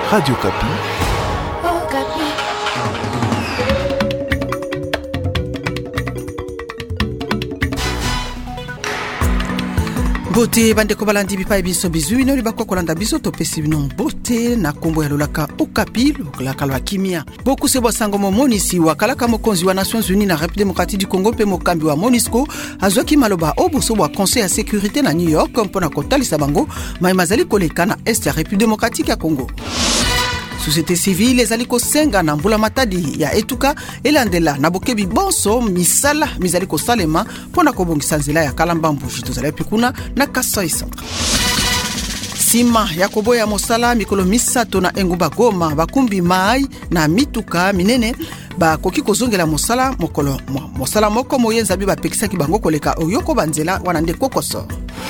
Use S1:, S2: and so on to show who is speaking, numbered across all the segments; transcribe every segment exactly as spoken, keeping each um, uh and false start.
S1: Radio Kapi.
S2: Oh, Kapi.
S3: Bote bandeko balandi bipai biso bizu ino libakwa kolanda biso topesi bino bote na kombo ya lolaka Okapi lolaka lwa kimia. Boku sebo sango momonisi wakalaka mokonzi wa Nations Unies na République démocratique du Congo pe mokambi wa MONUSCO azwaki maloba obuso wa Conseil ya sécurité na New York mpona kotalisa bango maimazali koleka na Est ya République démocratique ya Congo. Société civile ezali kosenga na mbula matadi ya etuka elandela na bokebi bonso misala mizali kosalema pona kobongisa nzela ya kalambambu tozali pikuna na Kasai Centre. Sima ya koboya mosala mikolo misato na engumba Goma bakumbi mai na mituka minene bakoki kozongela mosala mokolo mosala moko moyenza biba pekisaki bango koleka oyoko banzela wana nde kokoso.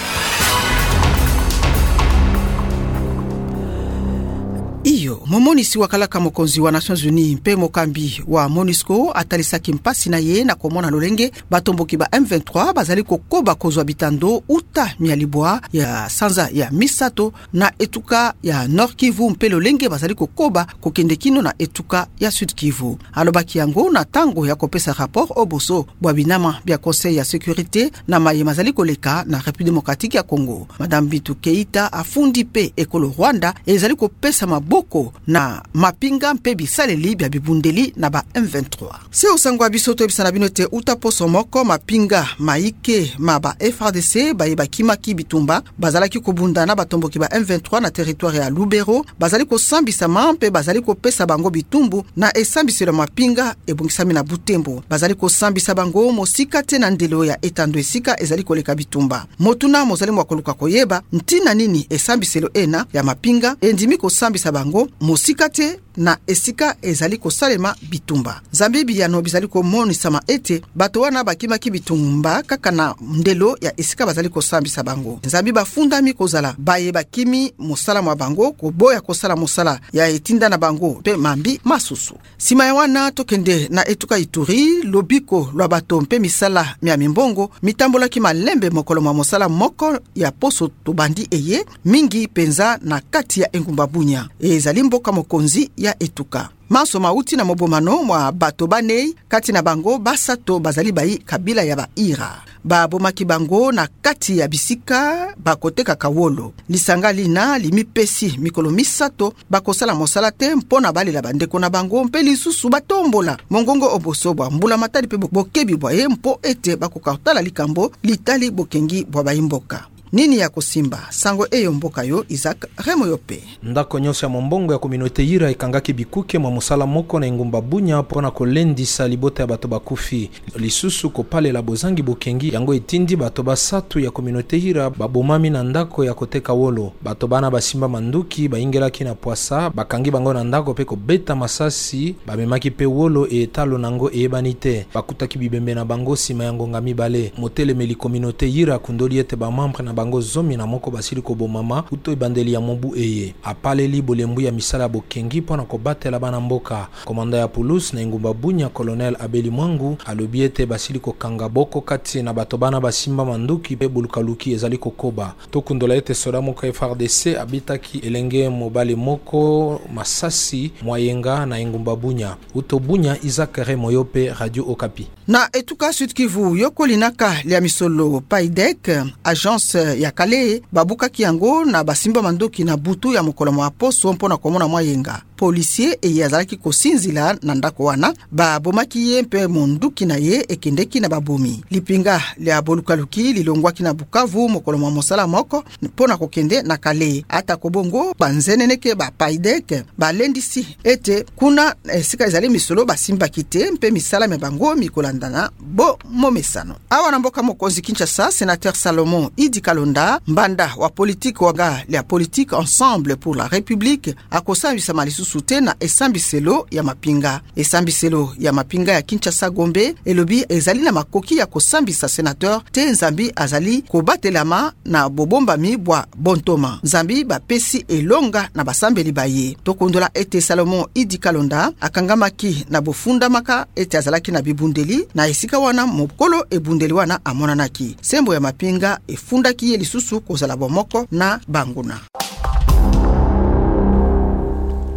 S3: Iyo, momonisi wakalaka mokonzi wa Nations Unies mpe mokambi wa MONUSCO atalisaki mpasi na ye na komona lolenge batomboki ba M vingt-trois bazali kokoba kozwa bitando uta mialibwa ya sanza ya misato na etuka ya Nord Kivu mpe lolenge bazali kokoba kokende kino na etuka ya Sud Kivu. Alobaki yango na tango ya kopesa rapport oboso bwa binama bya Conseil ya sécurité na maye mazali koleka na République démocratique ya Congo. Madame Bintou Keita afundi pe ekolo Rwanda ezali kopesa mabo na mapinga mpe bisaleli bya bibundeli na ba M vingt-trois. Se osangwa bisoto ebisana binote utaposo moko mapinga maike ma ba F A R D C ba yeba kimaki bitumba bazalaki kobunda na batomboki ba M vingt-trois na territoire ya Lubero bazali kosambisa mpe bazali kopesa bango bitumbu na esambiselo mapinga ebungisami na Butembo bazali kosambisa bango mosika te na ndelo ya etando esika ezali koleka bitumba motuna mozali mwakoluka koyeba ntina nini esambiselo ena ya mapinga endimi kosambisa bango mosika te na esika ezali kosalema bitumba. Zambi biyano bizali komonisama ete bato wana bakimaki bitumba kaka na ndelo ya esika bazali kosambisa bango. Zambi bafundami kozala baye bakimi mosala mwa bango koboya kosala mosala ya etinda na bango pe mambi masusu. Sima ya wana tokende na etuka Ituri lobiko lwa bato mpe misala mia mimbongo mitambola ki malembe mokolo mwa mosala moko ya poso tobandi eye mingi penza na kati ya engumba Bunya. Ezali mboka mokonzi ya etuka. Maso mauti na mobomano mwa bato banei kati na bango basato bazali bai kabila ya baira. Ba bomaki bango na kati ya bisika bakoteka kawolo. Lisanga lina limipesi mikolo misato bakosala mosala te mpona balela bandeko na bango mpe lisusu batombola. Mongongo obosobwa mbula matali pe bokebi bwa ye mpo ete bakokatala likambo litali bokengi bwa baimboka. Nini ya kosimba sango eyo mboka yo Isaac Remoyope.
S4: Ndako nyonso ya mombongo ya communauté ira ekangaki bikuke mwa mosala moko na engumba Bunya pona kolendisa libota ya bato bakufi lisusu kopalela bozangi bokengi yango etindi bato basatu ya communauté ira babomami na ndako ya koteka wolo bato bana basimba manduki baingelaki na poasa bakangi bango na ndako pe kobeta masasi bamemaki pe wolo e etalo nango eyebani te bakutaki bibembe na bango sima ya ngonga mibale motelemeli communauté ira kundoli ete bamembre na bango zomi na moko basili kobomama uto ebandeli ya mobu eye apaleli bolembu ya misala bokengi pona kobatela bana mboka. Komanda ya police na engumba Bunya Colonel Abeli Mwangu alobi ete basili kokanga boko kati na bato bana basimba manduki pe bulukaluki ezali kokoba tokundola ete soda moko F A R D C abitaki elenge mobali moko masasi mwayenga na engumba Bunya. Uto Bunya Isaac Remoyope, Radio Okapi.
S3: Na etuka Sud Kivu yokolinaka lia misolo Paidek agence ya kale babuka kiango na basimba mandoki na butu ya mokolo mwa poso mpona komona mwayenga. Policier eye azalaki kosinzila na ndako wana babomaki ye mpe monduki na ye ekendeki na babomi. Lipinga lia bolukaluki lilongwaki na Bukavu mokolo mwa mosala moko mpona kokende na kale ata kobongo banzeneneke ba Paidek balendisi ete kuna esika ezali misolo basimba kite mpe misala me bango mikolandana bo momesano. Awa na mboka mokonzi Kinshasa sénateur Salomon Idi Kalonda mbanda wa politique waga la politique ensemble pour la République akosambisa malisusu te na esambiselo ya mapinga. Esambiselo ya mapinga ya Kinshasa Gombe elobi ezali na makoki ya kosambisa sénateur te nzambi azali kobatelama na bobomba mibwa bontoma. Nzambi bapesi elonga na basambeli baye. Tokondola ete Salomon Idi Kalonda akangamaki na bofunda maka ete azalaki na bibundeli na esika wana mokolo ebundeli wana amonanaki. Sembo ya mapinga efundaki ye lisusu kozala bomoko na banguna.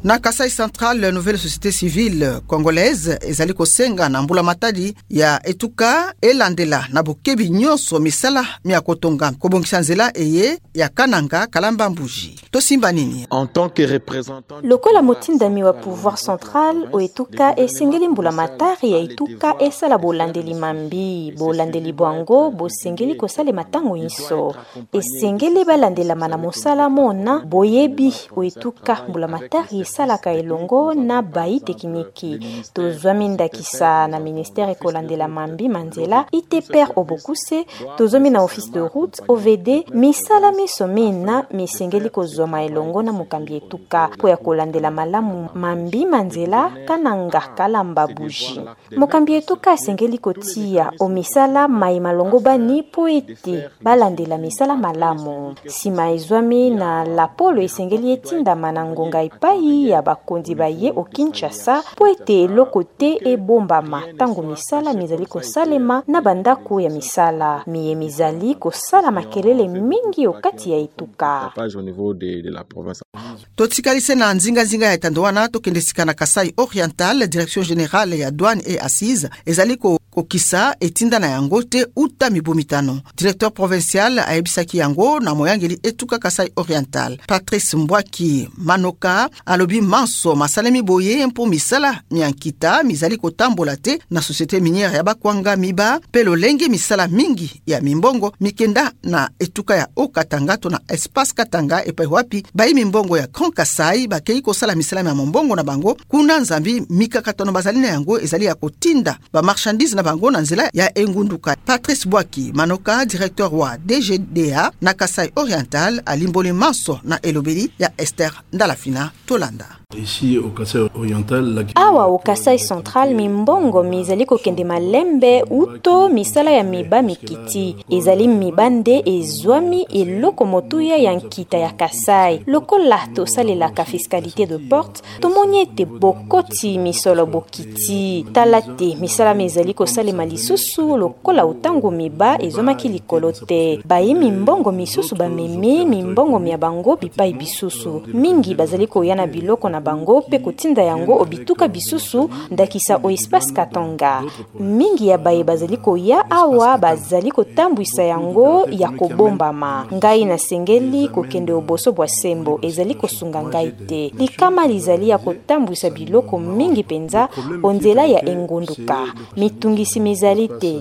S3: Na Kasai Central, la nouvelle société civile congolaise ezali kosenga na mbula matadi ya etuka elandela na bokebi nyonso misala miakotonga kobongisa nzela eye ya Kananga Kalamba Mbuji. Tosimba nini?
S1: En tant que représentant
S5: lokola motindami wa pouvoir central o etuka esengeli mbula matari ya etuka esala bolandeli mambi bolandeli bwango bosengeli kosala matango inso esengeli balandela mana mosala mona boyebi o etuka mbula matari esalaka elongo na bai tekniki tozwami ndakisa na ministère ekolandela mambi manzela iteper obokuse tozomi na office de route O V D misala misomina misengeli kozoma elongo na mokambi etuka po ya kolandela malamu mambi manzela Kananga Kalamba Mbuji mokambi etuka asengeli kotia o misala mai malongo bani po ete balandela misala malamu sima ezwami na lapolo esengeli etinda manangonga epai ya bakondi baye o Kinshasa po ete eloko te ebombama tango misala mizali kosalema na bandako ya misala miye mizali kosala makelele mingi okati ya etuka
S1: au niveau de, de la province.
S3: Totikalise na nzinga nzinga ya etandoana tokendesika na Kasai Oriental, direction générale ya douane et assise ezali ko kokisa etinda na yango te uta mibomitano. Directeur provincial aebisaki yango na moyangeli etuka Kasai Oriental. Patrice Mbwaki Manoka alobi manso masalemi boye mpo misala miankita mizali kotambola te na société minière ya Bakwanga Miba pelo lenge misala mingi ya mimbongo mikenda na etuka ya Okatanga to na espace Katanga epai wapi bai mimbongo ya Grand Kasai bakei kosala misala ya mbongo na bango kuna nzambi mikakatono bazali na yango ezali ya kotinda ba marchandise na bango na nzela ya engunduka. Patrice Bwaki Manoka, directeur wa D G D A na Kasai Oriental, alimboli manso na elobeli ya Esther Ndalafina Tolanda.
S6: Ici au Kasai Oriental, la...
S5: awa au Kasai Central mimbongo mizali kokende malembe uto misala ya miba mikiti ezali mibande ezwami eloko motuya ya nkita ya Kasai lokola tosalelaka fiscalité de porte tomoni ete bokoti misolo bokiti talate misala mizali kosalema lisusu lokola utango miba ezomaki likolo te bayi mimbongo misusu bamemi mimbongo mia bango bipai bisusu mingi bazali koyana biloko na bango pe kotinda yango obituka bisusu ndakisa o espace Katanga mingi ya baye bazali koya awa bazali kotambwisa yango ya kobombama ngai na sengeli kokende oboso bwa sembo ezali kosunga ngai te likama lizali ya kotambwisa biloko mingi penza onzela ya engunduka mitungisi mizali te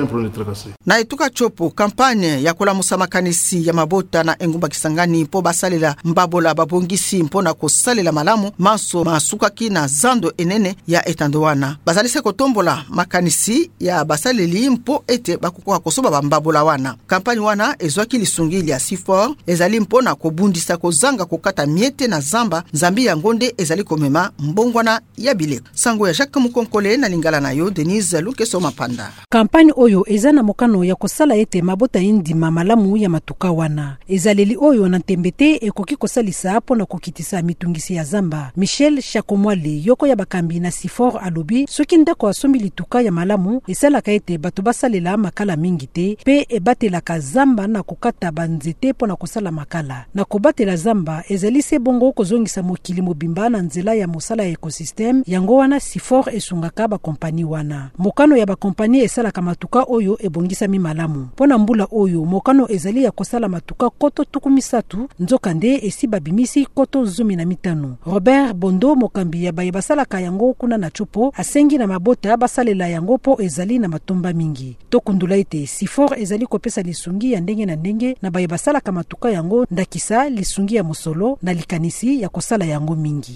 S3: na etuka chopo kampagne ya kolamusa makanisi ya mabota na engumba Kisangani po basalela mbabola babongisi mpona kosalela malamu manso masukaki na zando enene ya etandoana bazalise kotombola makanisi ya basaleli mpo ete bakukoka kosoba bambabola wana. Kampagne wana ezwaki lisungili ya Sifor ezali mpona kobundisa kozanga kokata miete na zamba nzambi ya ngonde ezali komema mbongwana ya bile. Sango ya Jacques Mukonkole na lingala na yo Denise Lukeso Mapanda.
S7: Kampagne oyo ezana mokano ya kosala ete mabota indima malamu ya matuka wana ezaleli oyo na tembete ekoki kosalisa hapo na kokitisa mitungisi ya zamba. Michel Chakomwale yoko ya bakambi na Sifor alobi soki ndako asombi lituka ya malamu esalaka ete bato basalela makala mingi te pe ebatelaka zamba na kokata banzete pona kosala makala na kobatela zamba ezali se bongo kozongisa mokili mobimba na nzela ya mosala ya ekosystem yango wana Sifor esungaka ba kompani wana mokano ya ba kompani esalaka matuka oyo ebongisa mi malamu pona mbula oyo mokano ezali ya kosala matuka koto tukumisatu nzokande esi babimisi koto zumi na mitano. Robert Bondo mokambi ya baye basalaka yango kuna na chopo asengi na mabota basalela yango po ezali na matomba mingi tokundula ite Sifor ezali kopesa lisungi ya ndenge na ndenge na baye basalaka matuka yango ndakisa lisungi ya mosolo na likanisi ya kosala yango mingi.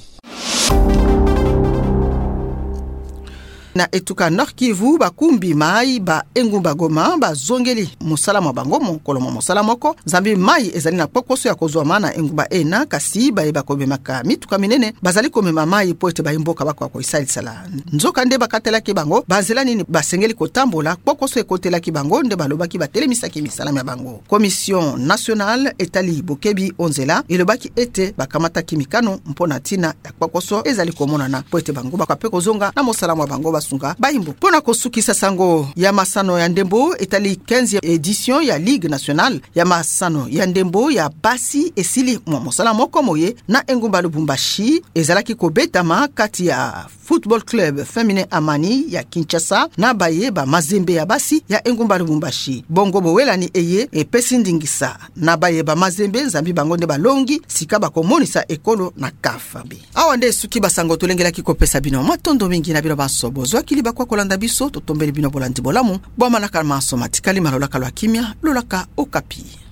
S3: Na etuka Nord Kivu bakumbi mai ba engumba Goma ba zongeli musala mwa bango mokolo mwa musala moko zambi mai ezali na pokoso ya kozwa mana engumba ena kasi ba eba komemaka mituka minene bazali komema mai po ete bayimboka bakwa ko isalisala nzoka nde bakatelaki bango bazela nini basengeli kotambola pokoso ekotelaki bango nde balobaki batelemisaki misala ya bango. Commission nationale etali bokebi onzela elobaki ete bakamata kimikano mpona tina ya pokoso ezali komonana po ete bango bakwa pe kozonga na musala mwa bango basunga bayimbo pona kosukisa sango ya masano ya ndembo etali quinzième édition ya Ligue nationale ya masano ya ndembo ya basi esili mwa mosala moko moye na engumba Lubumbashi ezalaki kobetama kati ya Football Club Féminin Amani ya Kinshasa na baye ba Mazembe ya basi ya engumba Lubumbashi. Bongo bowelani eye epesi ndingisa na baye ba Mazembe nzambi bango nde balongi sika bakomonisa ekolo na kafabi. Awa nde suki basango tolengelaki kopesa bino matondo mingi na bino basobo zwakili bakwa kolanda biso totombeli bino bolandi bolamu bwa manaka masomatikali malolaka lwa kimia lolaka Okapi.